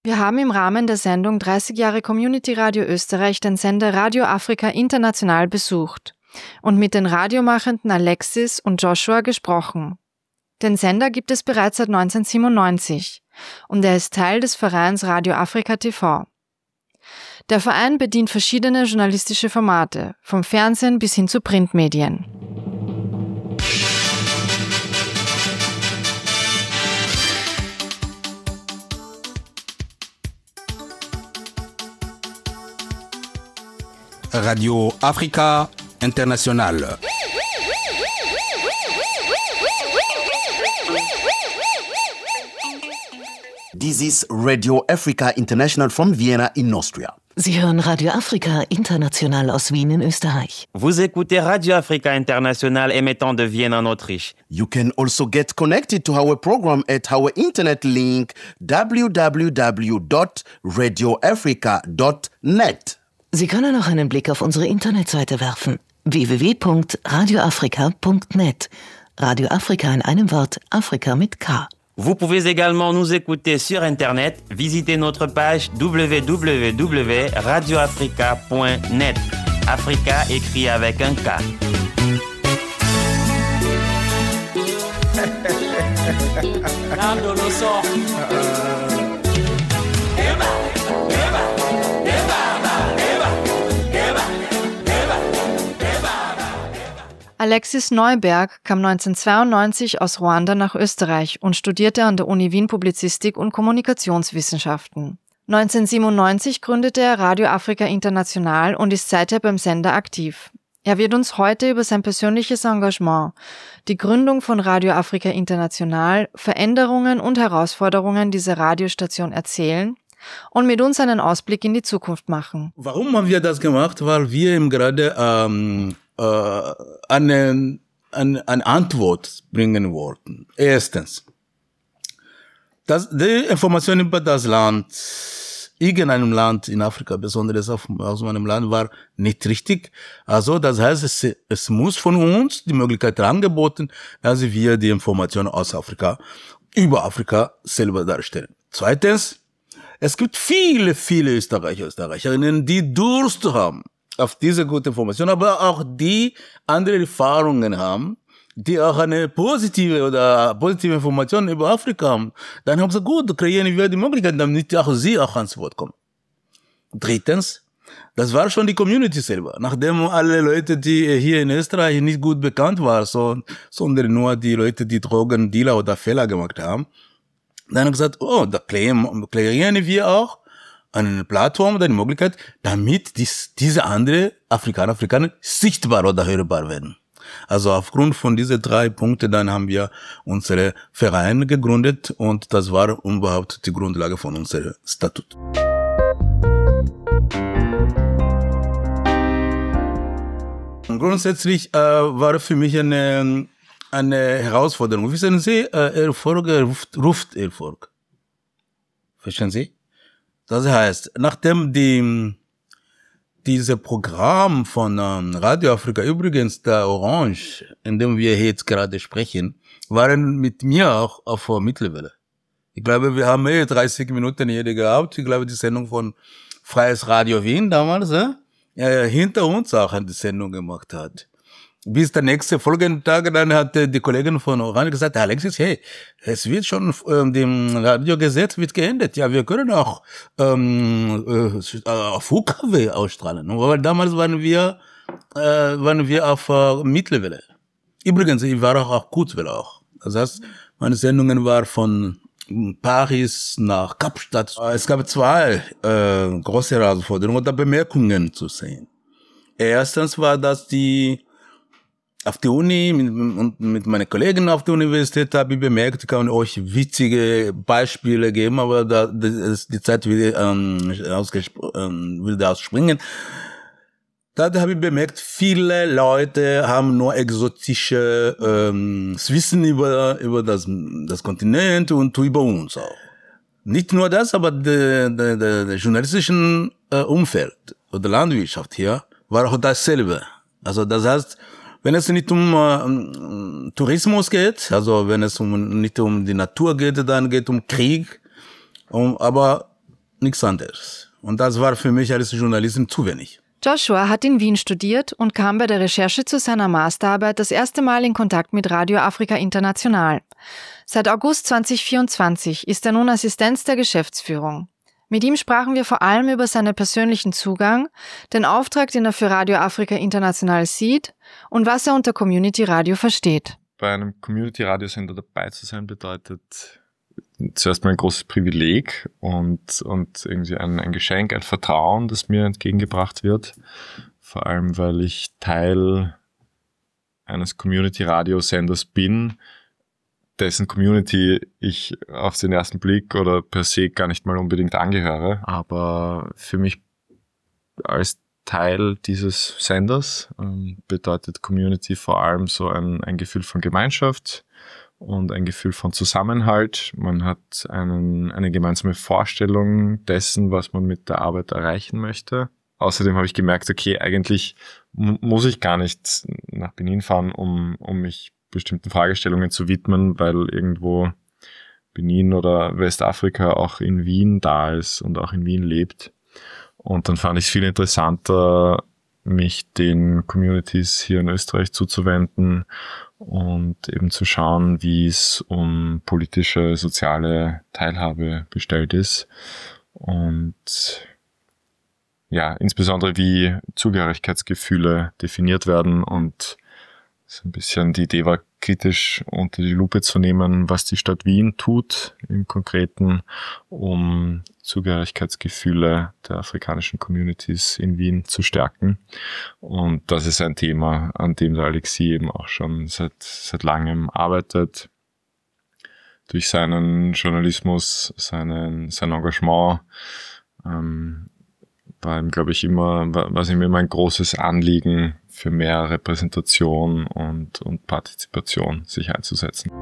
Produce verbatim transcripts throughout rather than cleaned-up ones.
Wir haben im Rahmen der Sendung dreißig Jahre Community Radio Österreich den Sender Radio Afrika International besucht und mit den Radiomachenden Alexis und Joshua gesprochen. Den Sender gibt es bereits seit neunzehnhundertsiebenundneunzig und er ist Teil des Vereins Radio Afrika T V. Der Verein bedient verschiedene journalistische Formate, vom Fernsehen bis hin zu Printmedien. Radio Afrika International. This is Radio Africa International from Vienna in Austria. Sie hören Radio Afrika International aus Wien in Österreich. Vous écoutez Radio Africa International émettant de Vienne en Autriche. You can also get connected to our program at our internet link w w w dot radio africa dot net. Sie können auch einen Blick auf unsere Internetseite werfen. w w w punkt radio afrika punkt net. Radio Afrika in einem Wort, Afrika mit K. Vous pouvez également nous écouter sur Internet. Visitez notre page w w w point radio africa point net. Africa écrit avec un K. Alexis Neuberg kam neunzehnhundertzweiundneunzig aus Ruanda nach Österreich und studierte an der Uni Wien Publizistik und Kommunikationswissenschaften. neunzehnhundertsiebenundneunzig gründete er Radio Afrika International und ist seither beim Sender aktiv. Er wird uns heute über sein persönliches Engagement, die Gründung von Radio Afrika International, Veränderungen und Herausforderungen dieser Radiostation erzählen und mit uns einen Ausblick in die Zukunft machen. Warum haben wir das gemacht? Weil wir eben gerade ähm, äh, eine, eine, eine Antwort bringen wollten. Erstens, das, die Information über das Land, irgendeinem Land in Afrika, besonders auf, aus meinem Land, war nicht richtig. Also das heißt, es, es muss von uns die Möglichkeit angeboten, dass wir die Informationen aus Afrika, über Afrika selber darstellen. Zweitens, es gibt viele, viele Österreicher, Österreicherinnen, die Durst haben auf diese gute Information, aber auch die andere Erfahrungen haben, die auch eine positive oder positive Information über Afrika haben. Dann haben sie gut, kreieren wir die Möglichkeit, damit auch sie auch ans Wort kommen. Drittens, das war schon die Community selber. Nachdem alle Leute, die hier in Österreich nicht gut bekannt waren, so, sondern nur die Leute, die Drogendealer oder Fehler gemacht haben, dann haben wir gesagt, oh, da kreieren wir auch eine Plattform oder eine Möglichkeit, damit dies, diese andere Afrikaner, Afrikaner sichtbar oder hörbar werden. Also aufgrund von diesen drei Punkten, dann haben wir unsere Vereine gegründet und das war überhaupt die Grundlage von unserem Statut. Und grundsätzlich äh, war für mich eine eine Herausforderung. Wissen Sie, äh, Erfolg ruft, ruft Erfolg. Verstehen Sie? Das heißt, nachdem die, diese Programm von ähm, Radio Afrika, übrigens der Orange, in dem wir jetzt gerade sprechen, waren mit mir auch auf Mittelwelle. Ich glaube, wir haben eh dreißig Minuten jede gehabt. Ich glaube, die Sendung von Freies Radio Wien damals, äh, äh, hinter uns auch eine Sendung gemacht hat. Bis der nächste folgende Tag, dann hat die Kollegin von Orange gesagt, Alexis, hey, es wird schon, ähm, dem Radiogesetz wird geändert. Ja, wir können auch ähm, äh, auf U K W ausstrahlen. Aber damals waren wir, äh, waren wir auf äh, Mittelwelle. Übrigens, ich war auch auf Kurzwelle auch. Das heißt, meine Sendungen waren von Paris nach Kapstadt. Es gab zwei äh, große Herausforderungen oder Bemerkungen zu sehen. Erstens war das die auf der Uni und mit meinen Kollegen auf der Universität habe ich bemerkt, ich kann euch witzige Beispiele geben, aber da, das, die Zeit will, ähm, ausgespr- ähm, will da ausspringen. Da habe ich bemerkt, viele Leute haben nur exotische ähm, Wissen über über das das Kontinent und über uns auch. Nicht nur das, aber der der der journalistischen äh, Umfeld oder Landwirtschaft hier war auch dasselbe. Also das heißt, wenn es nicht um äh, Tourismus geht, also wenn es um nicht um die Natur geht, dann geht es um Krieg. Um, aber nichts anderes. Und das war für mich als Journalisten zu wenig. Joshua hat in Wien studiert und kam bei der Recherche zu seiner Masterarbeit das erste Mal in Kontakt mit Radio Afrika International. Seit August zweitausendvierundzwanzig ist er nun Assistenz der Geschäftsführung. Mit ihm sprachen wir vor allem über seinen persönlichen Zugang, den Auftrag, den er für Radio Afrika International sieht und was er unter Community Radio versteht. Bei einem Community-Radiosender dabei zu sein bedeutet zuerst mal ein großes Privileg und, und irgendwie ein, ein Geschenk, ein Vertrauen, das mir entgegengebracht wird. Vor allem, weil ich Teil eines Community-Radiosenders bin, dessen Community ich auf den ersten Blick oder per se gar nicht mal unbedingt angehöre. Aber für mich als Teil dieses Senders ähm, bedeutet Community vor allem so ein, ein Gefühl von Gemeinschaft und ein Gefühl von Zusammenhalt. Man hat einen, eine gemeinsame Vorstellung dessen, was man mit der Arbeit erreichen möchte. Außerdem habe ich gemerkt, okay, eigentlich m- muss ich gar nicht nach Benin fahren, um, um mich bestimmten Fragestellungen zu widmen, weil irgendwo Benin oder Westafrika auch in Wien da ist und auch in Wien lebt. Und dann fand ich es viel interessanter, mich den Communities hier in Österreich zuzuwenden und eben zu schauen, wie es um politische, soziale Teilhabe bestellt ist und ja, insbesondere wie Zugehörigkeitsgefühle definiert werden. Und so ein bisschen die Idee war, kritisch unter die Lupe zu nehmen, was die Stadt Wien tut im Konkreten, um Zugehörigkeitsgefühle der afrikanischen Communities in Wien zu stärken. Und das ist ein Thema, an dem der Alexis eben auch schon seit, seit langem arbeitet. Durch seinen Journalismus, seinen, sein Engagement, ähm, war ihm, glaube ich, immer, war ihm immer ein großes Anliegen, für mehr Repräsentation und, und Partizipation sich einzusetzen.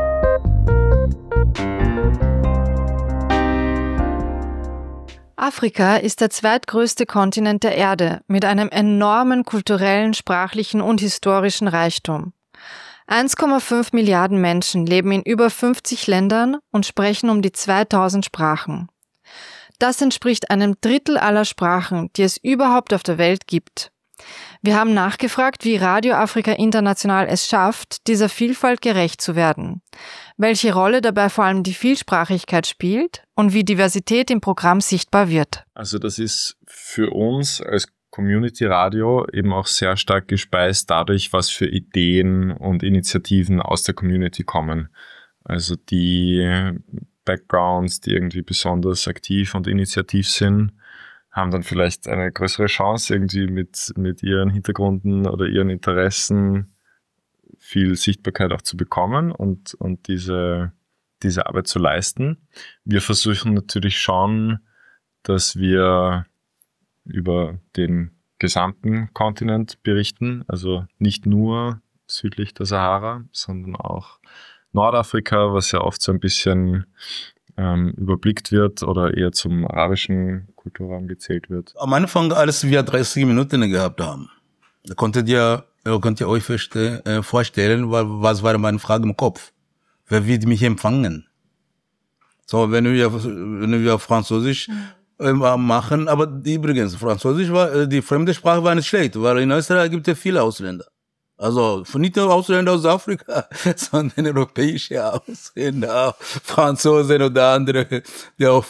Afrika ist der zweitgrößte Kontinent der Erde mit einem enormen kulturellen, sprachlichen und historischen Reichtum. eins Komma fünf Milliarden Menschen leben in über fünfzig Ländern und sprechen um die zweitausend Sprachen. Das entspricht einem Drittel aller Sprachen, die es überhaupt auf der Welt gibt. Wir haben nachgefragt, wie Radio Afrika International es schafft, dieser Vielfalt gerecht zu werden, welche Rolle dabei vor allem die Vielsprachigkeit spielt und wie Diversität im Programm sichtbar wird. Also das ist für uns als Community Radio eben auch sehr stark gespeist dadurch, was für Ideen und Initiativen aus der Community kommen. Also die Backgrounds, die irgendwie besonders aktiv und initiativ sind, haben dann vielleicht eine größere Chance, irgendwie mit, mit ihren Hintergründen oder ihren Interessen viel Sichtbarkeit auch zu bekommen und, und diese, diese Arbeit zu leisten. Wir versuchen natürlich schon, dass wir über den gesamten Kontinent berichten, also nicht nur südlich der Sahara, sondern auch Nordafrika, was ja oft so ein bisschen ähm, überblickt wird oder eher zum arabischen Kulturraum gezählt wird. Am Anfang, als wir dreißig Minuten gehabt haben, da konntet ihr, könnt ihr euch vorstellen, was war meine Frage im Kopf? Wer wird mich empfangen? So, wenn wir, wenn wir Französisch äh, machen, aber übrigens, Französisch war, die fremde Sprache war nicht schlecht, weil in Österreich gibt es viele Ausländer. Also nicht nur Ausländer aus Afrika, sondern europäische Ausländer, Franzosen oder andere, die auch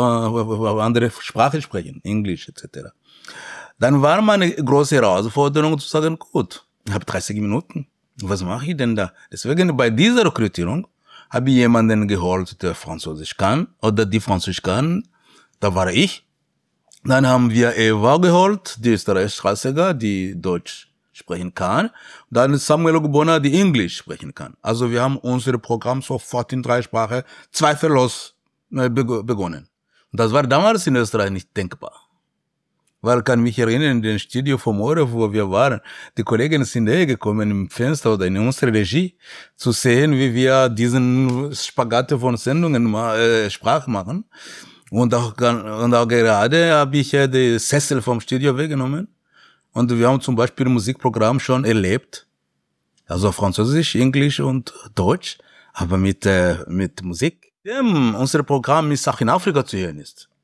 andere Sprachen sprechen, Englisch et cetera. Dann war meine große Herausforderung zu sagen, gut, ich habe dreißig Minuten, was mache ich denn da? Deswegen bei dieser Rekrutierung habe ich jemanden geholt, der Französisch kann oder die Französisch kann. Da war ich. Dann haben wir Eva geholt, die Österreich-Straßiger, die Deutsch sprechen kann. Dann Samuel Ogbona, die Englisch sprechen kann. Also wir haben unser Programm sofort in drei Sprachen zweifellos begonnen. Und das war damals in Österreich nicht denkbar. Weil, kann mich erinnern, in dem Studio vom Ore, wo wir waren, die Kollegen sind hergekommen im Fenster oder in unsere Regie, zu sehen, wie wir diesen Spagat von Sendungen äh, Sprache machen. Und auch, und auch gerade habe ich ja die Sessel vom Studio weggenommen. Und wir haben zum Beispiel ein Musikprogramm schon erlebt. Also Französisch, Englisch und Deutsch. Aber mit, äh, mit Musik. Ja, unser Programm ist auch in Afrika zu hören ist.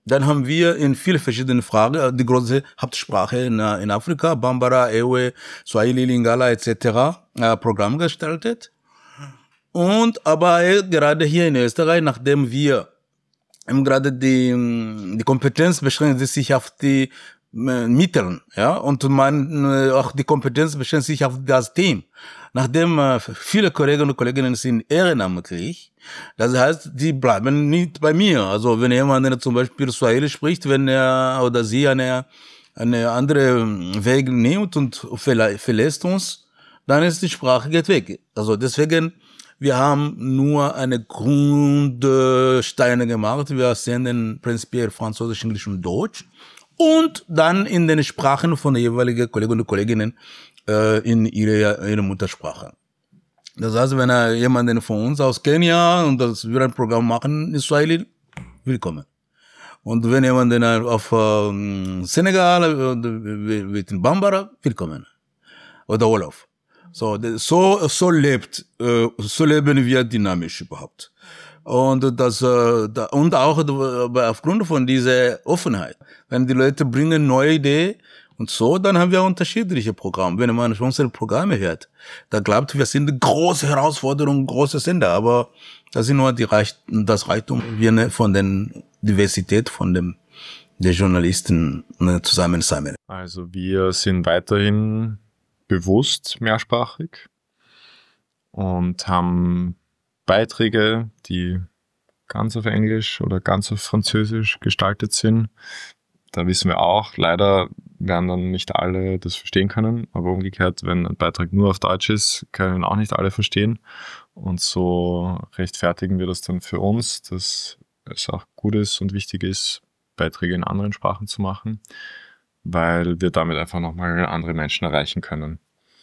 Dann haben wir in vielen verschiedenen Fragen die große Hauptsprache in, in Afrika, Bambara, Ewe, Swahili, Lingala et cetera äh, Programm gestaltet. Und aber gerade hier in Österreich, nachdem wir ähm, gerade die, die Kompetenz beschränkt sich auf die äh, Mittel, ja, und man äh, auch die Kompetenz beschränkt sich auf das Team. Nachdem äh, viele Kolleginnen und Kollegen sind ehrenamtlich, das heißt, die bleiben nicht bei mir. Also wenn jemand zum Beispiel Swahili spricht, wenn er oder sie eine eine andere Weg nimmt und verlässt uns, dann ist die Sprache geht weg. Also deswegen, wir haben nur eine Grundsteine gemacht. Wir senden prinzipiell Französisch, Englisch und Deutsch. Und dann in den Sprachen von den jeweiligen Kollegen und Kolleginnen äh, in ihrer ihre Muttersprache. Das heißt, wenn er jemanden von uns aus Kenia und das wir ein Programm machen in Swahili, willkommen. Und wenn jemanden auf äh, Senegal, mit in Bambara, willkommen. Oder Wolof. So, so, so lebt, äh, so leben wir dynamisch überhaupt. Und das, äh, da, und auch aufgrund von dieser Offenheit. Wenn die Leute bringen neue Ideen und so, dann haben wir unterschiedliche Programme. Wenn man unsere Programme hört, da glaubt, wir sind große Herausforderungen, große Sender, aber das sind nur die Reich, das Reichtum von der Diversität von dem, der Journalisten zusammen sammeln. Also wir sind weiterhin bewusst mehrsprachig und haben Beiträge, die ganz auf Englisch oder ganz auf Französisch gestaltet sind. Da wissen wir auch, leider werden dann nicht alle das verstehen können, aber umgekehrt, wenn ein Beitrag nur auf Deutsch ist, können auch nicht alle verstehen. Und so rechtfertigen wir das dann für uns, dass es auch gut ist und wichtig ist, Beiträge in anderen Sprachen zu machen, weil wir damit einfach nochmal andere Menschen erreichen können.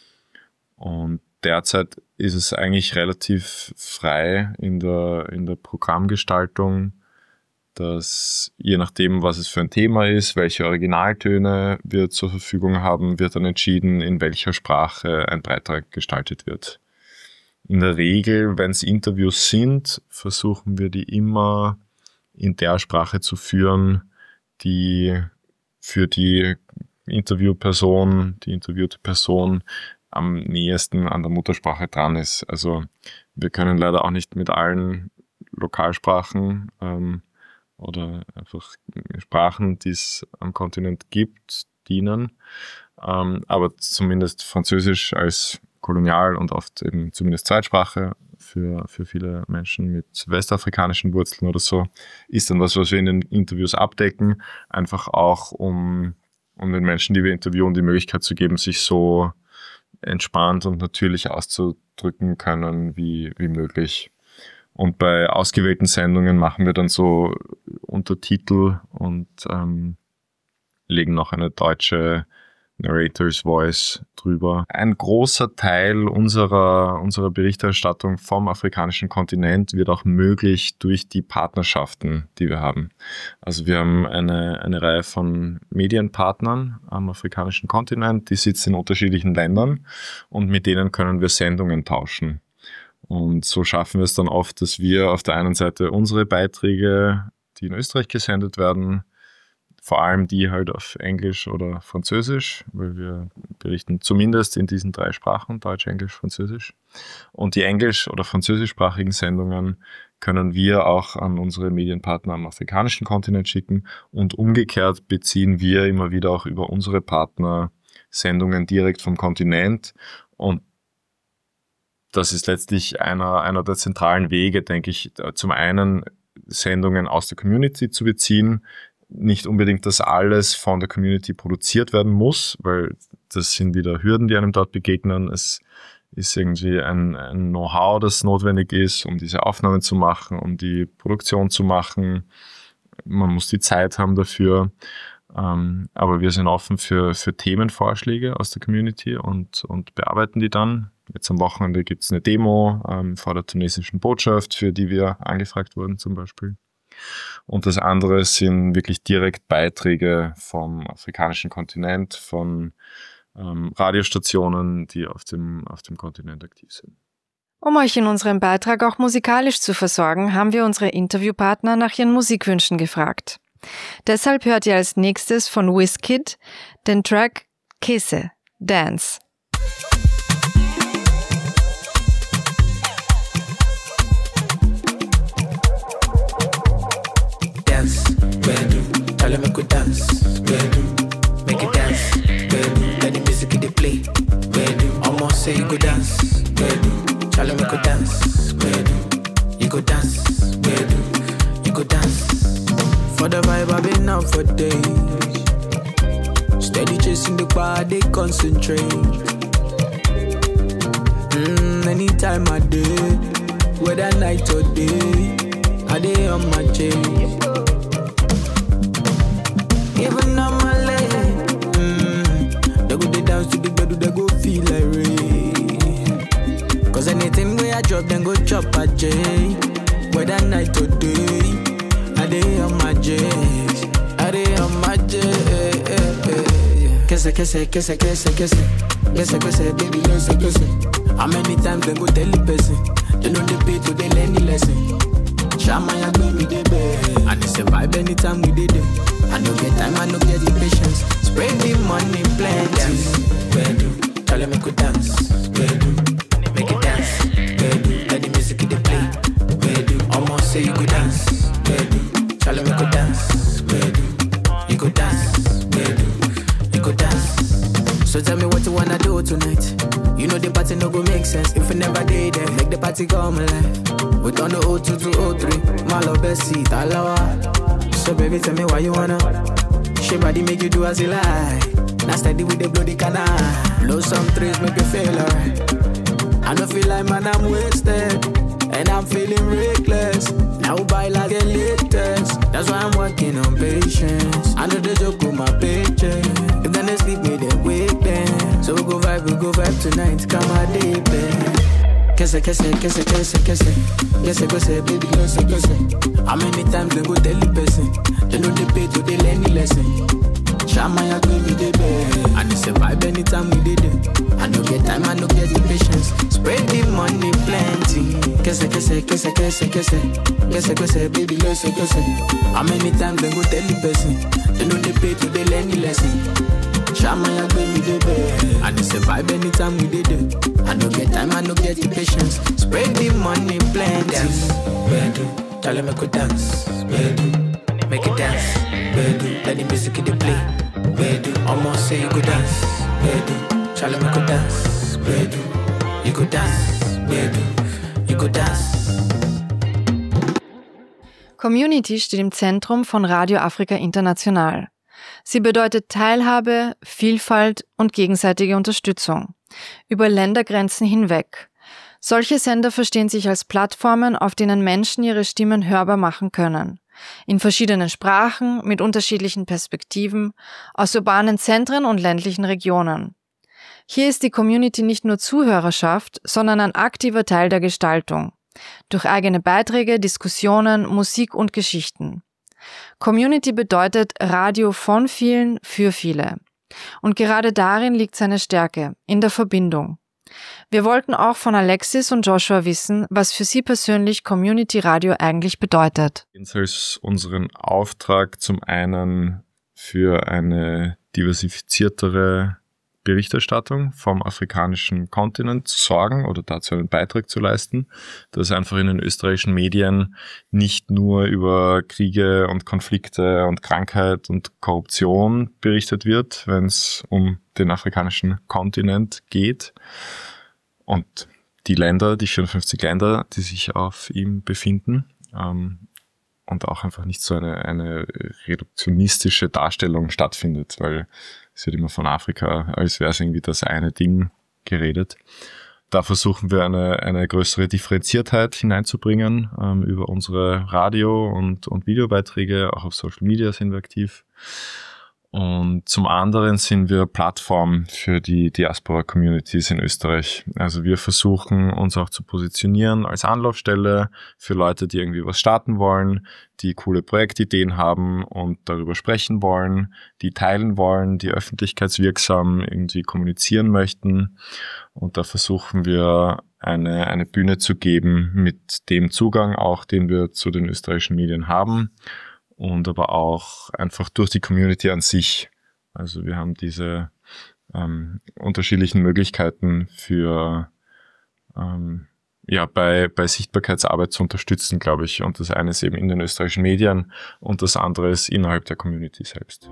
Und derzeit ist es eigentlich relativ frei in der, in der Programmgestaltung, dass je nachdem, was es für ein Thema ist, welche Originaltöne wir zur Verfügung haben, wird dann entschieden, in welcher Sprache ein Beitrag gestaltet wird. In der Regel, wenn es Interviews sind, versuchen wir die immer in der Sprache zu führen, die für die Interviewperson, die interviewte Person am nächsten an der Muttersprache dran ist. Also wir können leider auch nicht mit allen Lokalsprachen ähm, oder einfach Sprachen, die es am Kontinent gibt, dienen. Ähm, aber zumindest Französisch als Kolonial- und oft eben zumindest Zweitsprache für, für viele Menschen mit westafrikanischen Wurzeln oder so, ist dann was, was wir in den Interviews abdecken, einfach auch um, um den Menschen, die wir interviewen, die Möglichkeit zu geben, sich so entspannt und natürlich auszudrücken können, wie, wie möglich. Und bei ausgewählten Sendungen machen wir dann so Untertitel und ähm, legen noch eine deutsche Narrator's Voice drüber. Ein großer Teil unserer, unserer Berichterstattung vom afrikanischen Kontinent wird auch möglich durch die Partnerschaften, die wir haben. Also wir haben eine, eine Reihe von Medienpartnern am afrikanischen Kontinent, die sitzen in unterschiedlichen Ländern und mit denen können wir Sendungen tauschen. Und so schaffen wir es dann oft, dass wir auf der einen Seite unsere Beiträge, die in Österreich gesendet werden, vor allem die halt auf Englisch oder Französisch, weil wir berichten zumindest in diesen drei Sprachen, Deutsch, Englisch, Französisch. Und die englisch- oder französischsprachigen Sendungen können wir auch an unsere Medienpartner am afrikanischen Kontinent schicken und umgekehrt beziehen wir immer wieder auch über unsere Partner Sendungen direkt vom Kontinent. Und das ist letztlich einer, einer der zentralen Wege, denke ich, zum einen Sendungen aus der Community zu beziehen. Nicht unbedingt, dass alles von der Community produziert werden muss, weil das sind wieder Hürden, die einem dort begegnen. Es ist irgendwie ein, ein Know-how, das notwendig ist, um diese Aufnahmen zu machen, um die Produktion zu machen. Man muss die Zeit haben dafür. Ähm, aber wir sind offen für, für Themenvorschläge aus der Community und, und bearbeiten die dann. Jetzt am Wochenende gibt es eine Demo ähm, vor der tunesischen Botschaft, für die wir angefragt wurden zum Beispiel. Und das andere sind wirklich direkt Beiträge vom afrikanischen Kontinent, von ähm, Radiostationen, die auf dem, auf dem Kontinent aktiv sind. Um euch in unserem Beitrag auch musikalisch zu versorgen, haben wir unsere Interviewpartner nach ihren Musikwünschen gefragt. Deshalb hört ihr als nächstes von Wizkid den Track Kese, Dance. Dance, bedu, tell me could dance, bedu, make it dance, bedu, let the music they play, bedu, almost say you go dance, bedu, tell me could dance, bedu, you go dance, bedu, you go dance. For the vibe I've been out for days, steady chasing the bar, they concentrate. Mm, anytime I day, whether night or day, I day on my chase. Even on my leg, mm, they go they dance to the bed, they go feel like rain. Cause anything where I drop, then go chop a J. Whether night or day, I day on my J's, I day on my J. Kese, kese, kese, kese, kese, kese, kese, baby, kese, kese. How many times they go tell the person? They know they pay to they learn the lesson. Shama ya go me the bed, and it's a vibe anytime we did it. I no get time, I no get the patience. Spread the money, plenty. Dance, bedu, tell them make we dance, bedu, make it dance, bedu, let the music they play, bedu, almost say you go dance, bedu, tell them make we dance, bedu, you go dance, bedu, you go dance. So tell me what you wanna do tonight. You know the party no go make sense if we never did there. Make the party come alive. We done the oh two to oh three, my love best seat, alawa. So baby, tell me why you wanna. She body make you do as you like. Now steady with the bloody canal. Blow some trees, make you feel alright. I don't feel like man, I'm wasted, and I'm feeling reckless. Now buy like the latest. That's why I'm working on patience. I know the joke with my paycheck. If then they sleep me, they wake them. So we go vibe, we go vibe tonight. Come on, day, babe. Kese, kese, kese, kese, kese, kese, kese, baby, kese, kese. How many times they go tell the person? They know they pay to they learn the lesson. Shama ya go me the bed, and it's a vibe anytime we did it. I no get time, I no get the patience. Spread the money plenty. Kese, kese, kese, kese, kese, kese, kese, baby, kese, kese. How many times they go tell the person? They know they pay to they learn the lesson. Shama ya go me the bed, and it's a vibe anytime we did it. I no get time, I no get the patience. Spread the money plenty. Dance, bedu, tell them make we dance, bedu, make it dance, bedu, let the music they play, bedu, almost say you go dance, bedu, tell them make we dance, bedu, you go dance, bedu, you go dance. Community steht im Zentrum von Radio Afrika International. Sie bedeutet Teilhabe, Vielfalt und gegenseitige Unterstützung. Über Ländergrenzen hinweg. Solche Sender verstehen sich als Plattformen, auf denen Menschen ihre Stimmen hörbar machen können. In verschiedenen Sprachen, mit unterschiedlichen Perspektiven, aus urbanen Zentren und ländlichen Regionen. Hier ist die Community nicht nur Zuhörerschaft, sondern ein aktiver Teil der Gestaltung. Durch eigene Beiträge, Diskussionen, Musik und Geschichten. Community bedeutet Radio von vielen für viele. Und gerade darin liegt seine Stärke, in der Verbindung. Wir wollten auch von Alexis und Joshua wissen, was für sie persönlich Community Radio eigentlich bedeutet. Als unseren Auftrag zum einen für eine diversifiziertere Berichterstattung vom afrikanischen Kontinent zu sorgen oder dazu einen Beitrag zu leisten, dass einfach in den österreichischen Medien nicht nur über Kriege und Konflikte und Krankheit und Korruption berichtet wird, wenn es um den afrikanischen Kontinent geht und die Länder, die vierundfünfzig Länder, die sich auf ihm befinden, ähm, und auch einfach nicht so eine, eine reduktionistische Darstellung stattfindet, weil es wird immer von Afrika, als wäre es irgendwie das eine Ding geredet. Da versuchen wir eine, eine größere Differenziertheit hineinzubringen. Ähm, über unsere Radio- und, und Videobeiträge, auch auf Social Media sind wir aktiv. Und zum anderen sind wir Plattform für die Diaspora-Communities in Österreich. Also wir versuchen uns auch zu positionieren als Anlaufstelle für Leute, die irgendwie was starten wollen, die coole Projektideen haben und darüber sprechen wollen, die teilen wollen, die öffentlichkeitswirksam irgendwie kommunizieren möchten. Und da versuchen wir eine, eine Bühne zu geben mit dem Zugang auch, den wir zu den österreichischen Medien haben. und aber auch einfach durch die Community an sich. Also wir haben diese ähm, unterschiedlichen Möglichkeiten für ähm, ja bei bei Sichtbarkeitsarbeit zu unterstützen, glaube ich. Und das eine ist eben in den österreichischen Medien und das andere ist innerhalb der Community selbst.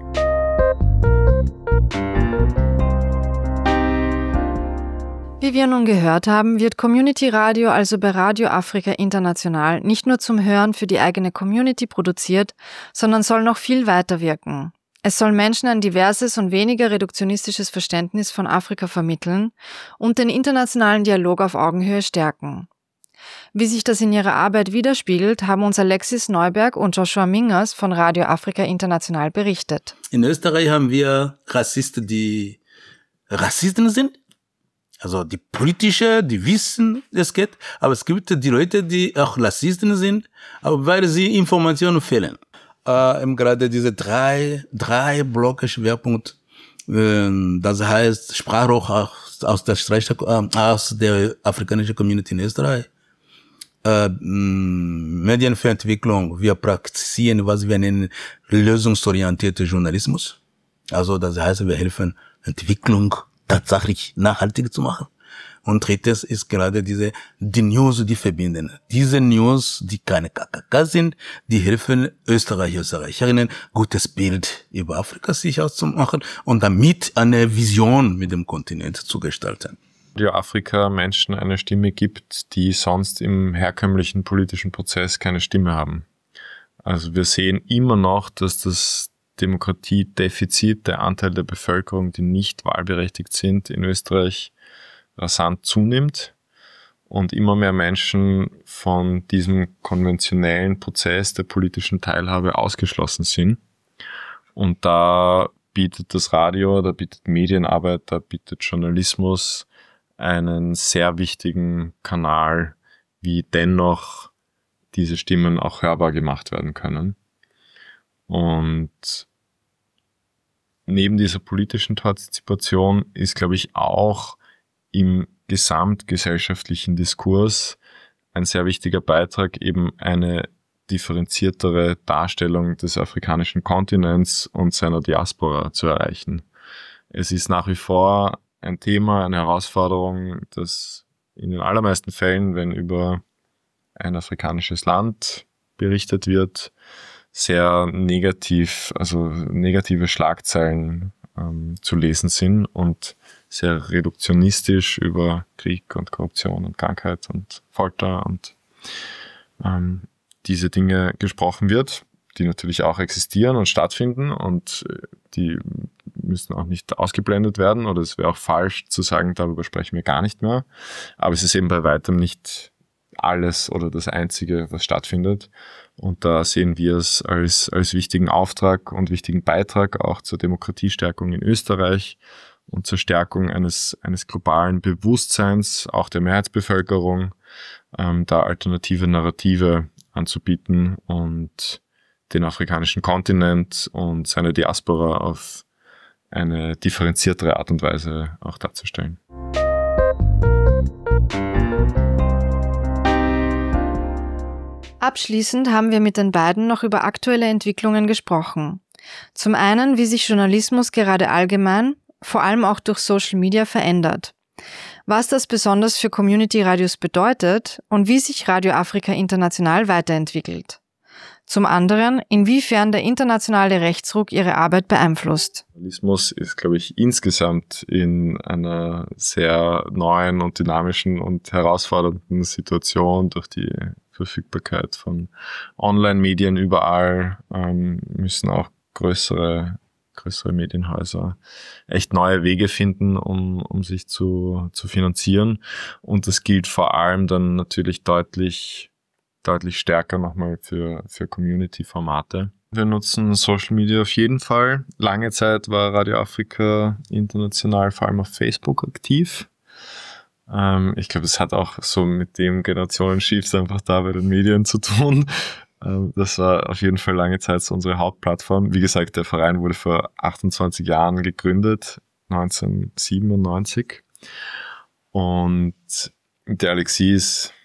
Wie wir nun gehört haben, wird Community Radio also bei Radio Afrika International nicht nur zum Hören für die eigene Community produziert, sondern soll noch viel weiter wirken. Es soll Menschen ein diverses und weniger reduktionistisches Verständnis von Afrika vermitteln und den internationalen Dialog auf Augenhöhe stärken. Wie sich das in ihrer Arbeit widerspiegelt, haben uns Alexis Neuberg und Joshua Mingers von Radio Afrika International berichtet. In Österreich haben wir Rassisten, die Rassisten sind. Also die politische, die wissen, es geht, aber es gibt die Leute, die auch Rassisten sind, aber weil sie Informationen fehlen. Äh, gerade diese drei, drei Blöcke Schwerpunkt, äh, das heißt Sprachrohr aus, aus der Streich, äh, aus der afrikanischen Community in Österreich, äh, Medien für Entwicklung, wir praktizieren, was wir nennen, lösungsorientierte Journalismus. Also das heißt, wir helfen Entwicklung tatsächlich nachhaltig zu machen. Und drittes ist gerade diese, die News, die verbinden. Diese News, die keine K K K sind, die helfen Österreicher, Österreicherinnen, gutes Bild über Afrika sich auszumachen und damit eine Vision mit dem Kontinent zu gestalten. Radio Afrika Menschen eine Stimme gibt, die sonst im herkömmlichen politischen Prozess keine Stimme haben. Also wir sehen immer noch, dass das Demokratiedefizit, der Anteil der Bevölkerung, die nicht wahlberechtigt sind, in Österreich rasant zunimmt und immer mehr Menschen von diesem konventionellen Prozess der politischen Teilhabe ausgeschlossen sind. Und da bietet das Radio, da bietet Medienarbeit, da bietet Journalismus einen sehr wichtigen Kanal, wie dennoch diese Stimmen auch hörbar gemacht werden können. Und neben dieser politischen Partizipation ist, glaube ich, auch im gesamtgesellschaftlichen Diskurs ein sehr wichtiger Beitrag, eben eine differenziertere Darstellung des afrikanischen Kontinents und seiner Diaspora zu erreichen. Es ist nach wie vor ein Thema, eine Herausforderung, das in den allermeisten Fällen, wenn über ein afrikanisches Land berichtet wird, sehr negativ, also negative Schlagzeilen ähm, zu lesen sind und sehr reduktionistisch über Krieg und Korruption und Krankheit und Folter und ähm, diese Dinge gesprochen wird, die natürlich auch existieren und stattfinden und die müssen auch nicht ausgeblendet werden oder es wäre auch falsch zu sagen, darüber sprechen wir gar nicht mehr. Aber es ist eben bei weitem nicht alles oder das Einzige, was stattfindet. Und da sehen wir es als, als wichtigen Auftrag und wichtigen Beitrag auch zur Demokratiestärkung in Österreich und zur Stärkung eines, eines globalen Bewusstseins, auch der Mehrheitsbevölkerung, ähm, da alternative Narrative anzubieten und den afrikanischen Kontinent und seine Diaspora auf eine differenziertere Art und Weise auch darzustellen. Abschließend haben wir mit den beiden noch über aktuelle Entwicklungen gesprochen. Zum einen, wie sich Journalismus gerade allgemein, vor allem auch durch Social Media, verändert. Was das besonders für Community-Radios bedeutet und wie sich Radio Afrika International weiterentwickelt. Zum anderen, inwiefern der internationale Rechtsruck ihre Arbeit beeinflusst. Journalismus ist, glaube ich, insgesamt in einer sehr neuen und dynamischen und herausfordernden Situation durch die Verfügbarkeit von Online-Medien überall, ähm, müssen auch größere, größere Medienhäuser echt neue Wege finden, um, um sich zu, zu finanzieren. Und das gilt vor allem dann natürlich deutlich, deutlich stärker nochmal für, für Community-Formate. Wir nutzen Social Media auf jeden Fall. Lange Zeit war Radio Afrika International vor allem auf Facebook aktiv. Ähm, ich glaube, es hat auch so mit dem Generationenshift einfach da bei den Medien zu tun. Ähm, das war auf jeden Fall lange Zeit so unsere Hauptplattform. Wie gesagt, der Verein wurde vor achtundzwanzig Jahren gegründet, neunzehnhundertsiebenundneunzig. Und der Alexis,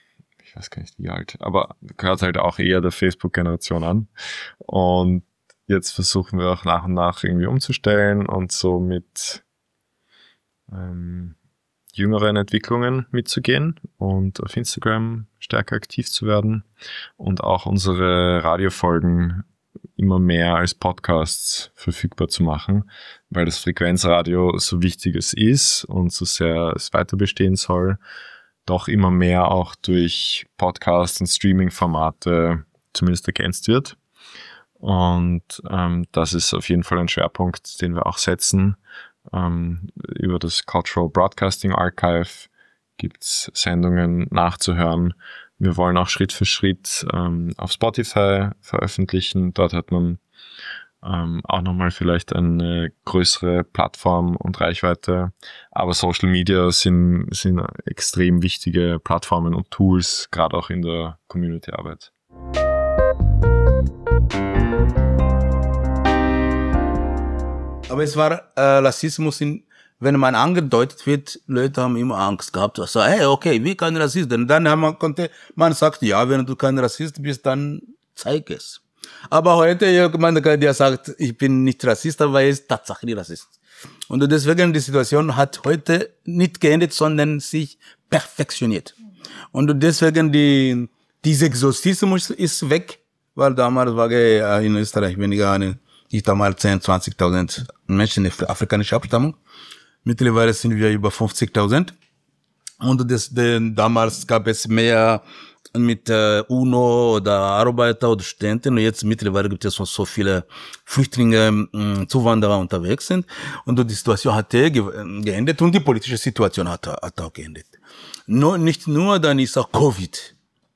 ich weiß gar nicht wie alt, aber gehört halt auch eher der Facebook-Generation an. Und jetzt versuchen wir auch nach und nach irgendwie umzustellen und so mit ähm, jüngeren Entwicklungen mitzugehen und auf Instagram stärker aktiv zu werden und auch unsere Radiofolgen immer mehr als Podcasts verfügbar zu machen, weil das Frequenzradio so wichtig es ist und so sehr es weiter bestehen soll, doch immer mehr auch durch Podcasts und Streaming-Formate zumindest ergänzt wird. Und ähm, das ist auf jeden Fall ein Schwerpunkt, den wir auch setzen. Ähm, über das Cultural Broadcasting Archive gibt es Sendungen nachzuhören. Wir wollen auch Schritt für Schritt ähm, auf Spotify veröffentlichen. Dort hat man ähm, auch nochmal vielleicht eine größere Plattform und Reichweite. Aber Social Media sind, sind extrem wichtige Plattformen und Tools, gerade auch in der Community-Arbeit. Aber es war äh, Rassismus, in, wenn man angedeutet wird, Leute haben immer Angst gehabt. So, hey, okay, wie kann Rassist denn? Dann haben man, konnte, man sagt, ja, wenn du kein Rassist bist, dann zeig es. Aber heute, jemand, der sagt, ich bin nicht Rassist, aber er ist tatsächlich Rassist. Und deswegen, die Situation hat heute nicht geendet, sondern sich perfektioniert. Und deswegen, die, dieser Exotismus ist weg, weil damals war er in Österreich weniger eine, ich damals zehn, zwanzigtausend Menschen der afrikanischen Abstammung. Mittlerweile sind wir über fünfzigtausend. Und das, denn damals gab es mehr mit äh, UNO oder Arbeiter oder Studenten. Und jetzt mittlerweile gibt es so, so viele Flüchtlinge, äh, Zuwanderer unterwegs sind. Und die Situation hat ge geendet und die politische Situation hat, hat auch geendet. Nur, nicht nur, dann ist auch Covid.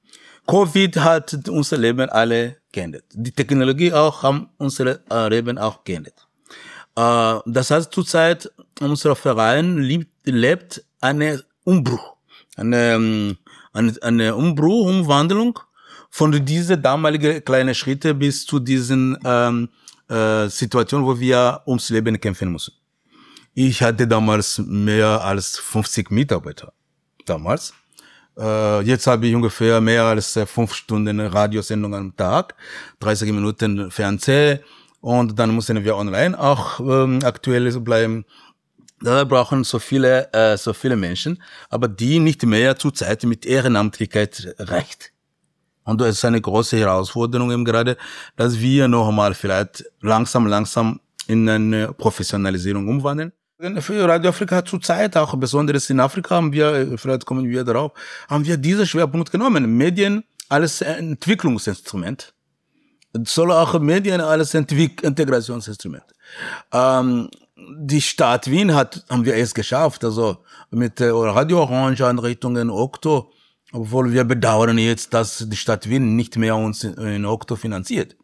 Covid hat unser Leben alle geändert. Die Technologie auch haben unser Leben auch geändert. Äh, das heißt, zurzeit unser Verein lebt, lebt eine Umbruch, eine, eine, eine Umbruch, Umwandlung von diese damaligen kleinen Schritte bis zu diesen ähm, äh, Situationen, wo wir ums Leben kämpfen müssen. Ich hatte damals mehr als fünfzig Mitarbeiter. Damals. Uh, jetzt habe ich ungefähr mehr als uh, fünf Stunden Radiosendung am Tag, dreißig Minuten Fernsehen und dann müssen wir online auch ähm, aktuell bleiben. Da brauchen so viele, äh, so viele Menschen, aber die nicht mehr zurzeit mit Ehrenamtlichkeit reicht. Und das ist eine große Herausforderung eben gerade, dass wir noch einmal vielleicht langsam, langsam in eine Professionalisierung umwandeln. Für Radio Afrika zurzeit, auch besonders in Afrika, haben wir, vielleicht kommen wir darauf, haben wir diesen Schwerpunkt genommen. Medien als Entwicklungsinstrument. Soll auch Medien als Entwick- Integrationsinstrument. Ähm, die Stadt Wien hat, haben wir es geschafft, also mit äh, Radio Orange Einrichtungen, Okto, obwohl wir bedauern jetzt, dass die Stadt Wien nicht mehr uns in, in Okto finanziert.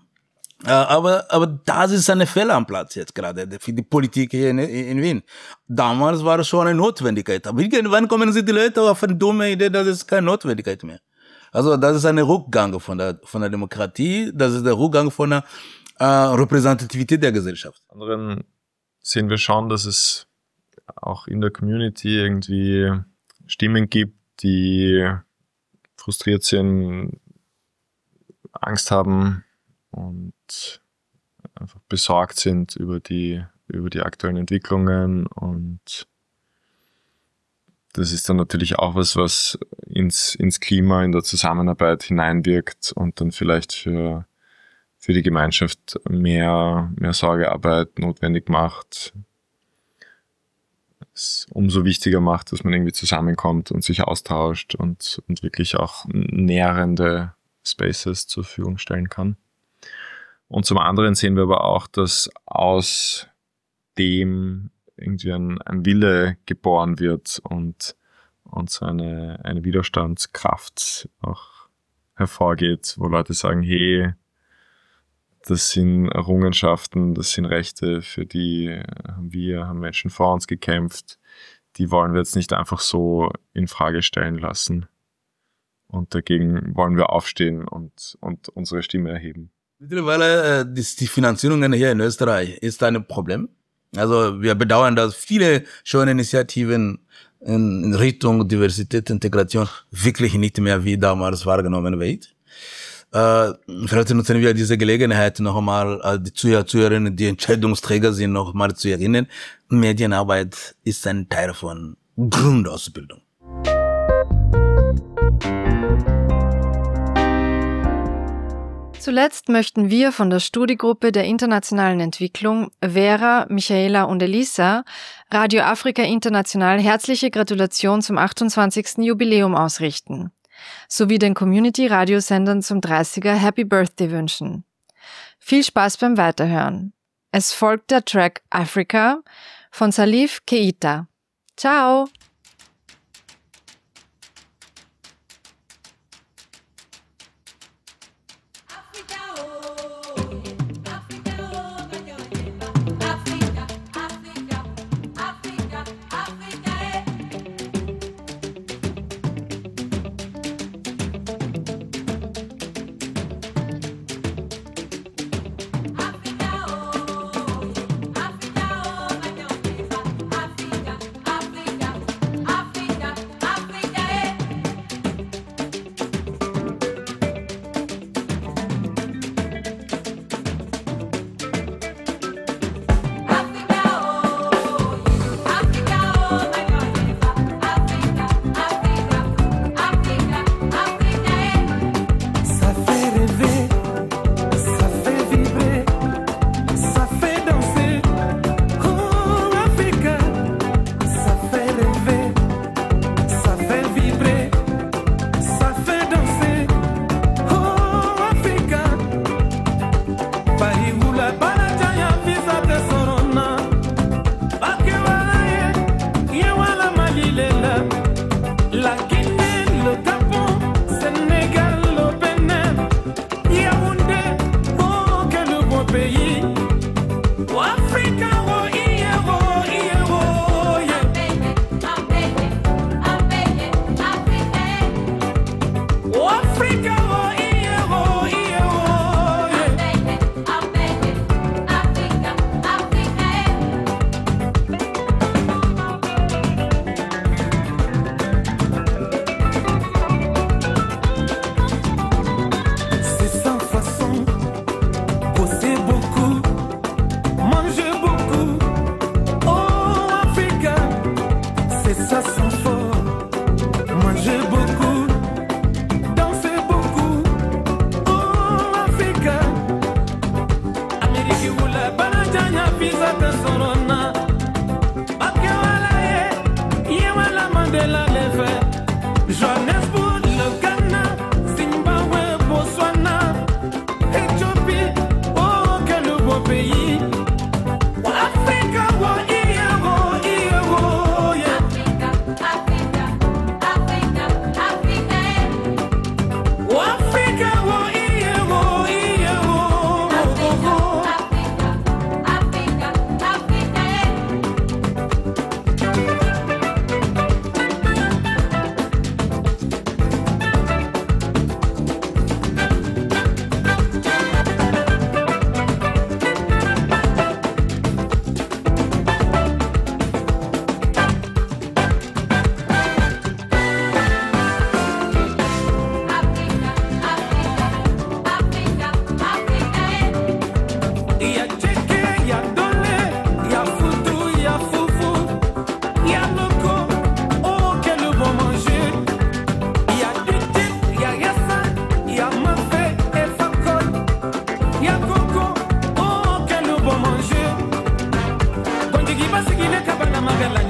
Aber, aber das ist eine Fehler am Platz jetzt gerade für die Politik hier in, in Wien. Damals war es schon eine Notwendigkeit. Aber irgendwann kommen sie die Leute auf eine dumme Idee, das ist keine Notwendigkeit mehr. Also das ist ein Rückgang von der, von der Demokratie, das ist der Rückgang von der äh, Repräsentativität der Gesellschaft. Anderen sehen wir schon, dass es auch in der Community irgendwie Stimmen gibt, die frustriert sind, Angst haben, und einfach besorgt sind über die, über die aktuellen Entwicklungen. Und das ist dann natürlich auch was, was ins, ins Klima, in der Zusammenarbeit hineinwirkt und dann vielleicht für, für die Gemeinschaft mehr, mehr Sorgearbeit notwendig macht. Es umso wichtiger macht, dass man irgendwie zusammenkommt und sich austauscht und, und wirklich auch nährende Spaces zur Verfügung stellen kann. Und zum anderen sehen wir aber auch, dass aus dem irgendwie ein, ein Wille geboren wird und, und so eine, eine Widerstandskraft auch hervorgeht, wo Leute sagen, hey, das sind Errungenschaften, das sind Rechte, für die haben wir, haben Menschen vor uns gekämpft, die wollen wir jetzt nicht einfach so in Frage stellen lassen. Und dagegen wollen wir aufstehen und, und unsere Stimme erheben. Mittlerweile, äh, die Finanzierung hier in Österreich ist ein Problem. Also wir bedauern, dass viele schöne Initiativen in, in Richtung Diversität, Integration wirklich nicht mehr wie damals wahrgenommen wird. Äh, vielleicht nutzen wir diese Gelegenheit noch einmal, äh, die Zuhörer, Zuhörerinnen, die Entscheidungsträger sind, noch mal zu erinnern. Medienarbeit ist ein Teil von Grundausbildung. Zuletzt möchten wir von der Studiegruppe der internationalen Entwicklung Vera, Michaela und Elisa Radio Afrika International herzliche Gratulation zum achtundzwanzigsten Jubiläum ausrichten, sowie den Community-Radiosendern zum dreißiger Happy Birthday wünschen. Viel Spaß beim Weiterhören. Es folgt der Track Africa von Salif Keita. Ciao! Magala